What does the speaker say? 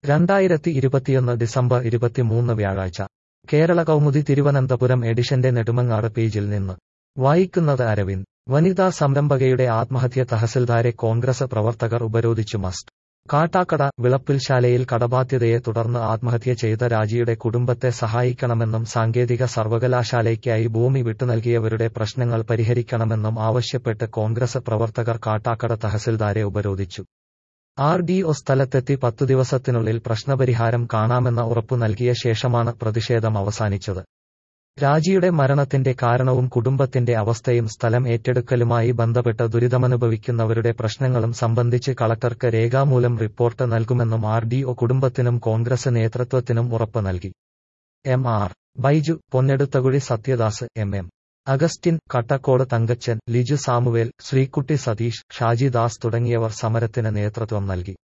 2021 December 23 വ്യാഴാഴ്ച കേരള കൗമുദി തിരുവനന്തപുരം എഡിഷന്റെ നെടുമങ്ങാട് പേജിൽ നിന്ന് വായിക്കുന്നത് അരവിന്ദ്. വനിതാ സംരംഭകയുടെ ആത്മഹത്യ തഹസിൽദാരെ കോൺഗ്രസ് പ്രവർത്തകർ ഉപരോധിച്ചു. മസ്റ്റ്. കാട്ടാക്കട വിളപ്പിൽശാലയിൽ കടബാധ്യതയെ തുടർന്ന് ആത്മഹത്യ ചെയ്ത രാജിയുടെ കുടുംബത്തെ സഹായിക്കണമെന്നും സാങ്കേതിക സർവകലാശാലയ്ക്കായി ഭൂമി വിട്ടുനൽകിയവരുടെ പ്രശ്നങ്ങൾ പരിഹരിക്കണമെന്നും ആവശ്യപ്പെട്ട് കോൺഗ്രസ് പ്രവർത്തകർ കാട്ടാക്കട തഹസിൽദാരെ ഉപരോധിച്ചു. RDO സ്ഥലത്തെത്തി 10 ദിവസത്തിനുള്ളിൽ പ്രശ്നപരിഹാരം കാണാമെന്ന ഉറപ്പു നൽകിയ ശേഷമാണ് പ്രതിഷേധം അവസാനിച്ചത്. രാജിയുടെ മരണത്തിന്റെ കാരണവും കുടുംബത്തിന്റെ അവസ്ഥയും സ്ഥലം ഏറ്റെടുക്കലുമായി ബന്ധപ്പെട്ട് ദുരിതമനുഭവിക്കുന്നവരുടെ പ്രശ്നങ്ങളും സംബന്ധിച്ച് കളക്ടർക്ക് രേഖാമൂലം റിപ്പോർട്ട് നൽകുമെന്നും RDO കുടുംബത്തിനും കോൺഗ്രസ് നേതൃത്വത്തിനും ഉറപ്പ് നൽകി. MR Baiju, Ponnedutthakuzhi Sathyadas, MM Augustine, Kattakode Thankachan, Liju Samuel, Sreekutty Satheesh, Shaji Das തുടങ്ങിയവർ സമരത്തിന് നേതൃത്വം നൽകി.